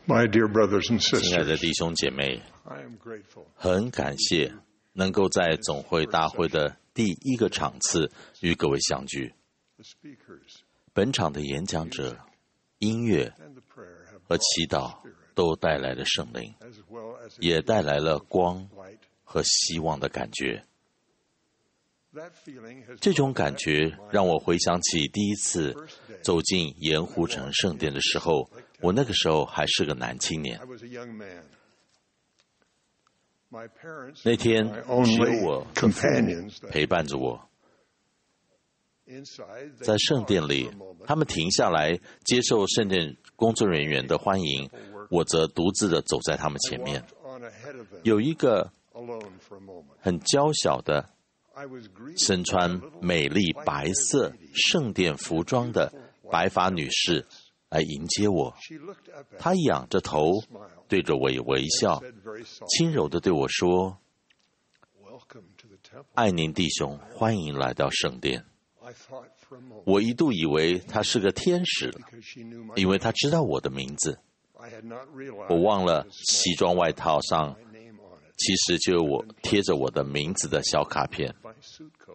My dear brothers and 亲爱的 sisters, 弟兄姐妹， I am grateful 很感谢能够在总会大会的第一个场次与各位相聚。 the speakers 本场的演讲者、音乐 and the prayer have 和祈祷都带来了圣灵， as well as 也带来了光 light. 和希望的感觉。 That feeling has 这种感觉让我回想起第一次走进盐湖城圣殿的时候，我那个时候还是个男青年 I。was a young man. My parents 那天 my 只 only 有我 companions that 陪伴着我。 inside. They 在圣殿 paused 里 for a moment. 他们停下来接受圣殿工作人员的欢迎，我则独自的走在他们前面。 Walked on ahead of them 有一个 alone for a moment. 很娇小的 I was greeted 身穿美丽白色圣殿服装的白发女士来迎接我。 She looked up at 她仰着头，对着我微笑， said very softly, 轻柔地对我说 "Welcome to the temple." 爱您弟兄，欢迎来到圣殿。 I thought for a moment 我一度以为她是个天使了， because she knew my 因为她知道我的名字。 I had not realized 我忘了西装外套上 my name on it. 其实就有我贴着我的名字的小卡片。 My suit coat.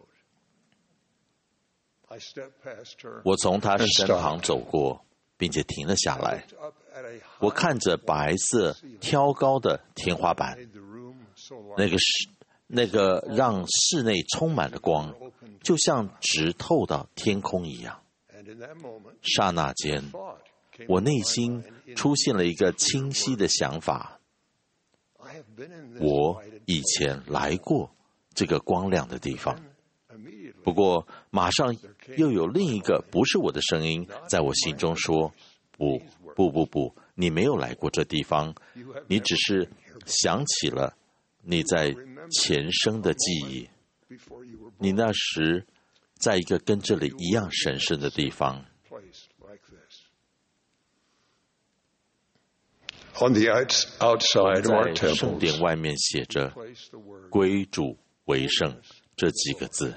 I stepped past her. 我从她身旁走过，并且停了下来。 Looked up at a 我 high 看着白色挑高的天花板， made the room so large. 那个让室内充满了光，就像直透到天空一样。 And in that moment, 刹那间， thought came 我 to 内 my 心 mind in 出现了一个清晰的想法： I have been in this 我 lighted 以前来过这个光亮的地方。 immediately. 不过，马上又有另一个不是我的声音在我心中说：“不，你没有来过这地方，你只是想起了你在前生的记忆。 Before you were 你那时在一个跟这里一样神圣的地方。 placed like this. On the outside of our 在圣殿 temples, 外面写着 place the word, 归主为圣这几个字。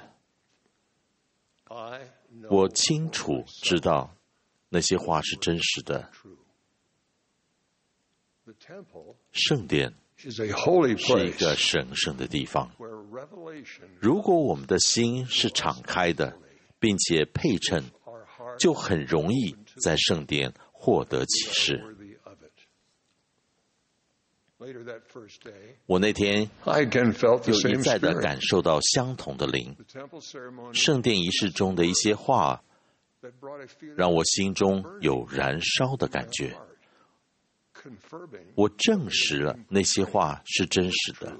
I know 我清楚知道那些话是真实的。 true. The temple 圣殿 is a holy 是一个 place 神圣的地方。 where revelation 如果我们的心是敞开的，并且配称， our heart 就很容易在圣殿获得启示。 worthy of it. Later that first day, 我那天 I again felt the 又一 same 再的 spirit. 感受到相同的灵。 The temple ceremony 圣殿仪式中的一些话， that brought a feeling 让我心中有燃烧的感觉。 confirming 我证实了那些话是真实的。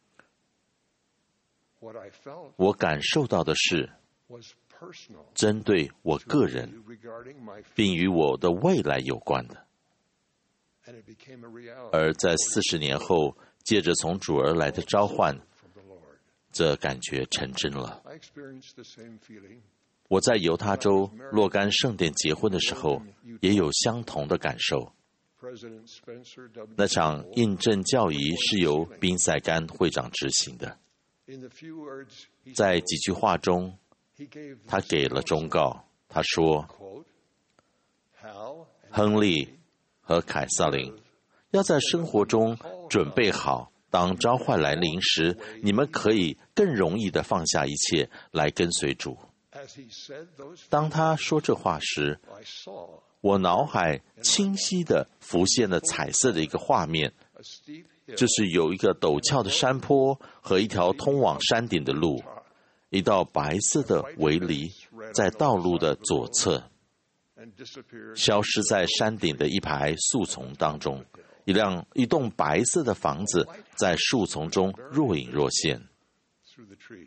what I felt 我感受到的是 was personal 针对我个人， regarding my 并与我的未来有关的。 and it became a reality 而在40年后，借着从主而来的召唤， from the Lord. 这感觉成真了。 I experienced the same feeling 我在犹他州若干圣殿结婚的时候，也有相同的感受。 President Spencer W. 那场印证教仪是由宾塞甘会长执行的。 In the few words he 在几句话中， he gave 他给了忠告。他说 quote Hal：“ 亨利和凯瑟琳要在生活中准备好，当召唤来临时，你们可以更容易地放下一切来跟随主。” as he said those 当他说这话时， I saw 我脑海清晰地浮现了彩色的一个画面， a steep hill 就是有一个陡峭的山坡和一条通往山顶的路，一道白色的围篱在道路的左侧， and disappeared 消失在山顶的一排树丛当中。一栋白色的房子在树丛中若隐若现。 through the trees.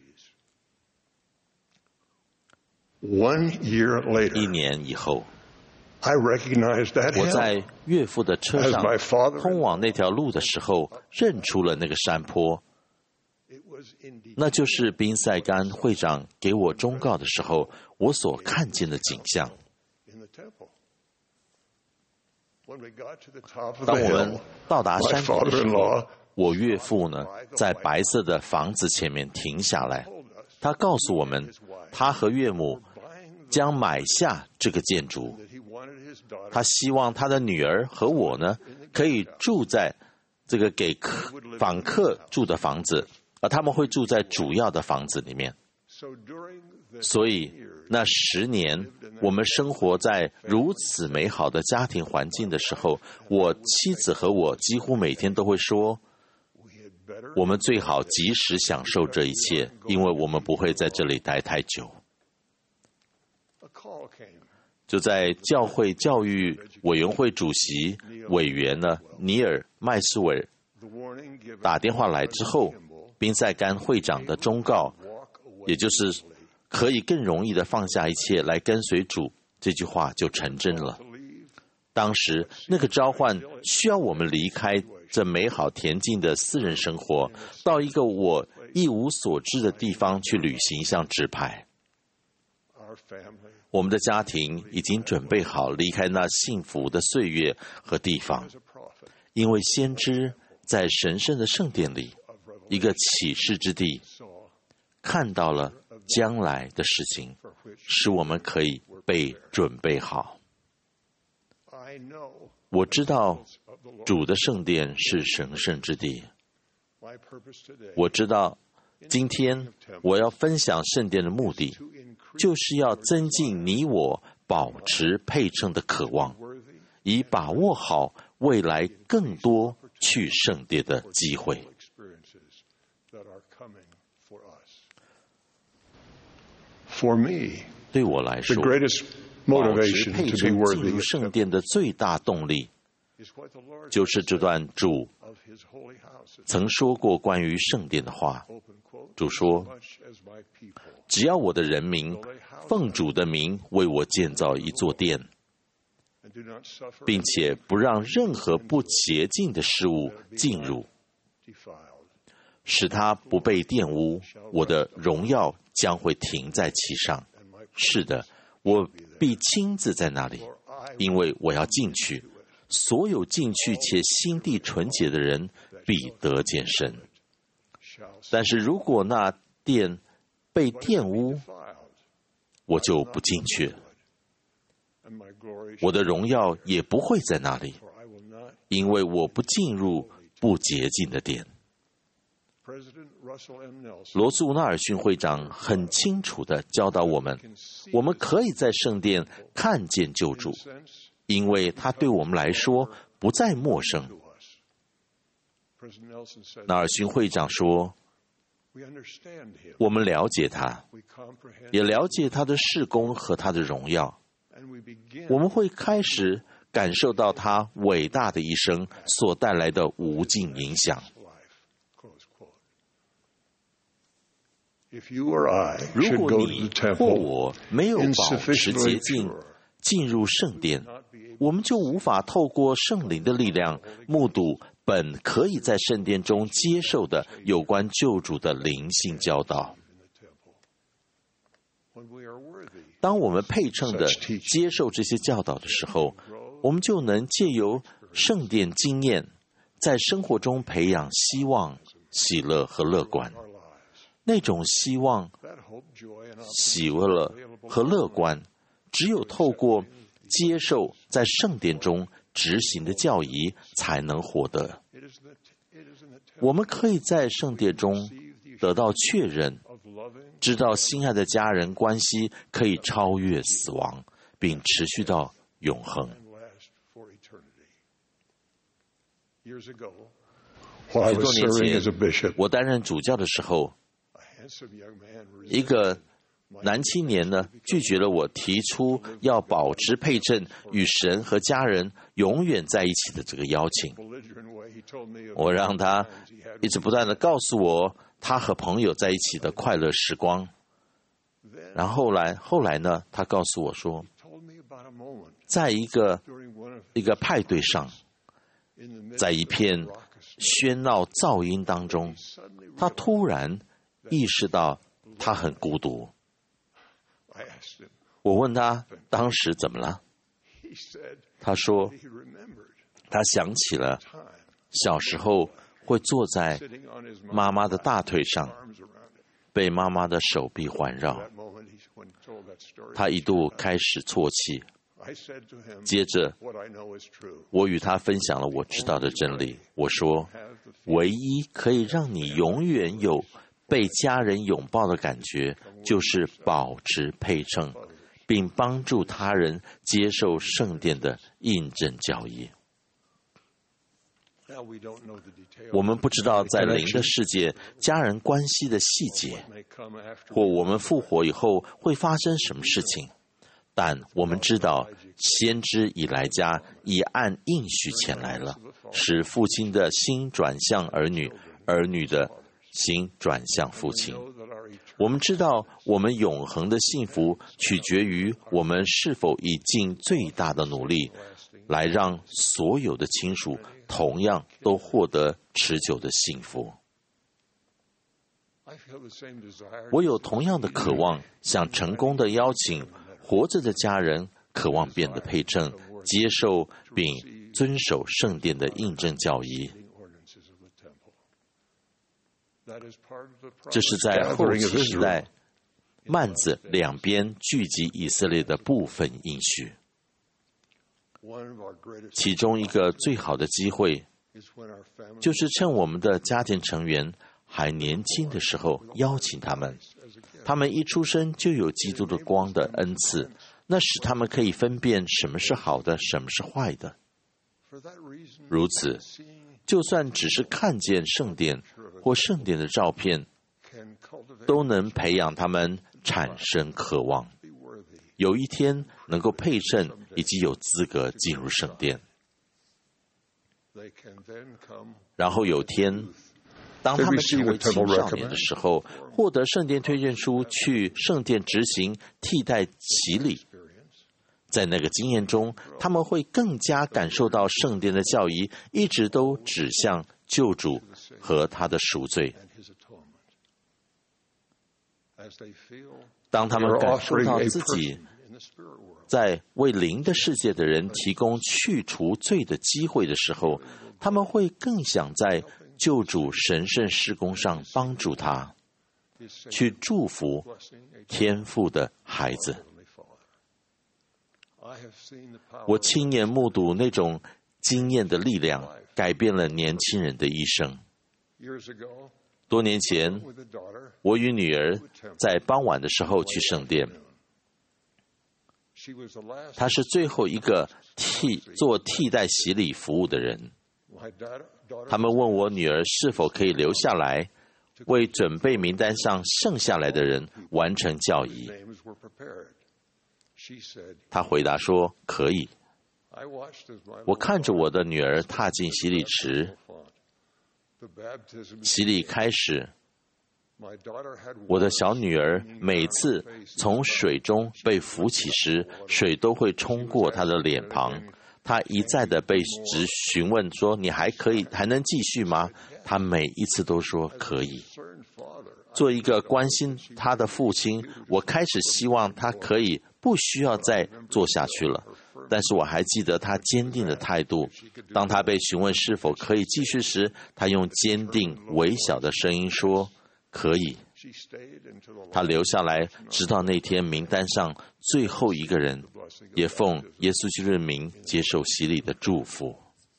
1 year 1 later, 年以后， I recognized that 我 hill 在岳父的车 as 上 my father. 通往那条路的时候，认出了那个山坡， It was indeed 那就是宾塞甘会长给我忠告的时候，我所看见的景象。 in the temple. When we got to the top of 当 the 我们 hill, 到达 my 山顶的时候， father-in-law 我岳父呢，在白色的房子前面停下来， told us 他告诉我们，他和岳母 buying 将买下这个建筑， that he wanted his 他希望他的女儿和我呢，可以住在这个给访客住的房子，而他们会住在主要的房子里面。所以那10年，我们生活在如此美好的家庭环境的时候，我妻子和我几乎每天都会说，我们最好及时享受这一切，因为我们不会在这里待太久。就在教会教育委员会主席委员呢尼尔麦斯韦尔打电话来之后，宾塞甘会长的忠告，也就是可以更容易的放下一切来跟随主，这句话就成真了。当时那个召唤需要我们离开这美好恬静的私人生活，到一个我一无所知的地方去履行一项指派。我们的家庭已经准备好离开那幸福的岁月和地方，因为先知在神圣的圣殿里，一个启示之地，看到了将来的事情，使我们可以被准备好。我知道主的圣殿是神圣之地，我知道今天我要分享圣殿的目的，就是要增进你我保持配称的渴望，以把握好未来更多去圣殿的机会。对我来说，保持配称进入圣殿的最大动力，就是这段主曾说过关于圣殿的话。主说，只要我的人民奉主的名为我建造一座殿，并且不让任何不洁净的事物进入，使它不被玷污，我的荣耀将会停在其上。是的，我必亲自在那里，因为我要进去，所有进去且心地纯洁的人必得见神。但是如果那殿被玷污，我就不进去，我的荣耀也不会在那里，因为我不进入不洁净的殿。罗素·纳尔逊会长很清楚地教导我们，我们可以在圣殿看见救主，因为他对我们来说不再陌生。纳尔逊会长说，我们了解他，也了解他的事工和他的荣耀，我们会开始感受到他伟大的一生所带来的无尽影响。如果你或我没有保持洁净进入圣殿，我们就无法透过圣灵的力量目睹本可以在圣殿中接受的有关救主的灵性教导。当我们配称的接受这些教导的时候，我们就能借由圣殿经验，在生活中培养希望、喜乐和乐观。那种希望、喜乐和乐观，只有透过接受在圣殿中执行的教义才能获得。我们可以在圣殿中得到确认，知道心爱的家人关系可以超越死亡，并持续到永恒。许多年前，我担任主教的时候，一个男青年呢拒绝了我提出要保持配称与神和家人永远在一起的这个邀请。我让他一直不断的告诉我他和朋友在一起的快乐时光。然后后来呢，他告诉我说，在一个派对上，在一片喧闹噪音当中，他突然意识到他很孤独。我问他当时怎么了，他说他想起了小时候会坐在妈妈的大腿上，被妈妈的手臂环绕。他一度开始啜泣。 接着，我与他分享了我知道的真理。我说，唯一可以让你永远有被家人拥抱的感觉，就是保持配称，并帮助他人接受圣殿的印证教义。我们不知道在灵的世界家人关系的细节，或我们复活以后会发生什么事情，但我们知道先知以来家已按应许前来了，使父亲的心转向儿女，儿女的心转向父亲。我们知道我们永恒的幸福取决于我们是否已尽最大的努力来让所有的亲属同样都获得持久的幸福。我有同样的渴望，想成功的邀请活着的家人，渴望变得配称，接受并遵守圣殿的印证教义。这是在后期时代幔子两边聚集以色列的部分应许。其中一个最好的机会，就是趁我们的家庭成员还年轻的时候邀请他们。他们一出生就有基督的光的恩赐，那使他们可以分辨什么是好的，什么是坏的。如此，就算只是看见圣殿或圣殿的照片，都能培养他们产生渴望，有一天能够配称以及有资格进入圣殿。然后有天，当他们成为青少年的时候，获得圣殿推荐书去圣殿执行替代洗礼。在那个经验中，他们会更加感受到圣殿的教义一直都指向救主和他的赎罪。当他们感受到自己在为灵的世界的人提供去除罪的机会的时候，他们会更想在救主神圣事工上帮助他，去祝福天父的孩子。我亲眼目睹那种经验的力量改变了年轻人的一生。多年前，我与女儿在傍晚的时候去圣殿，她是最后一个做替代洗礼服务的人。他们问我女儿是否可以留下来，为准备名单上剩下来的人完成教义。她回答说可以。我看着我的女儿踏进洗礼池，洗礼开始，我的小女儿每次从水中被浮起时，水都会冲过她的脸庞。她一再的被询问说：“你还能继续吗？”她每一次都说可以。做一个关心她的父亲，我开始希望她可以不需要再做下去了。但是我还记得她坚定的态度。当她被询问是否可以继续时，她用坚定微小的声音说：“可以。”她留下来，直到那天名单上最后一个人也奉耶稣基督的名接受洗礼的祝福。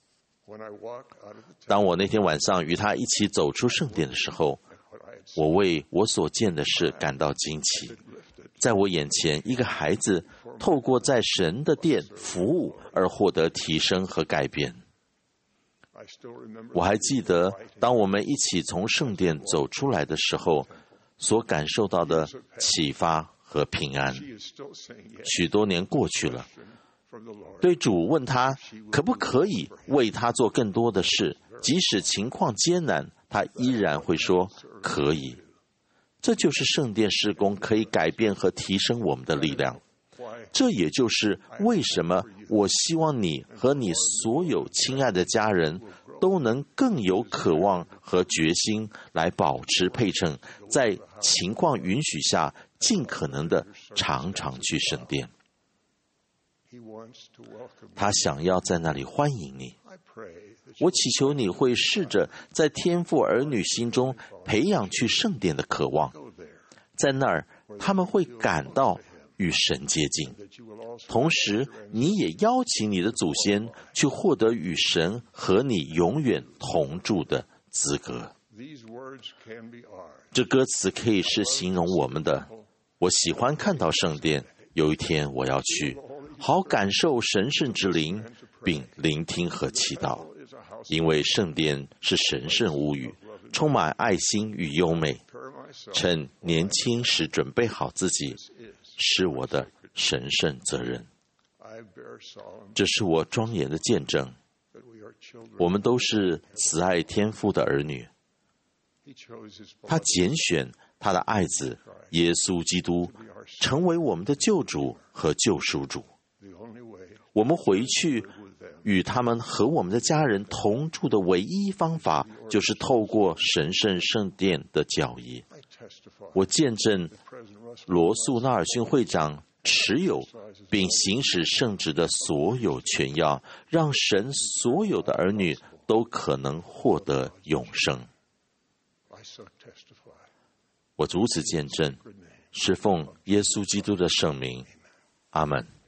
当我那天晚上与她一起走出圣殿的时候，我为我所见的事感到惊奇。在我眼前，一个孩子透过在神的殿服务而获得提升和改变。我还记得，当我们一起从圣殿走出来的时候，所感受到的启发和平安。许多年过去了，对主问他可不可以为他做更多的事，即使情况艰难，他依然会说可以。这就是圣殿事工可以改变和提升我们的力量。这也就是为什么我希望你和你所有亲爱的家人都能更有渴望和决心来保持配称，在情况允许下尽可能的常常去圣殿。他想要在那里欢迎你。我祈求你会试着在天父儿女心中培养去圣殿的渴望，在那儿他们会感到与神接近，同时你也邀请你的祖先去获得与神和你永远同住的资格。这歌词可以是形容我们的。我喜欢看到圣殿，有一天我要去，好感受神圣之灵，并聆听和祈祷，因为圣殿是神圣屋宇，充满爱心与优美。趁年轻时准备好自己，是我的神圣责任。这是我庄严的见证。我们都是慈爱天父的儿女。他拣选他的爱子耶稣基督成为我们的救主和救赎主。我们回去与他们和我们的家人同住的唯一方法，就是透过神圣圣殿的教义。我见证罗素纳尔逊会长持有并行使圣职的所有权要，让神所有的儿女都可能获得永生。我如此见证，是奉耶稣基督的圣名，阿们。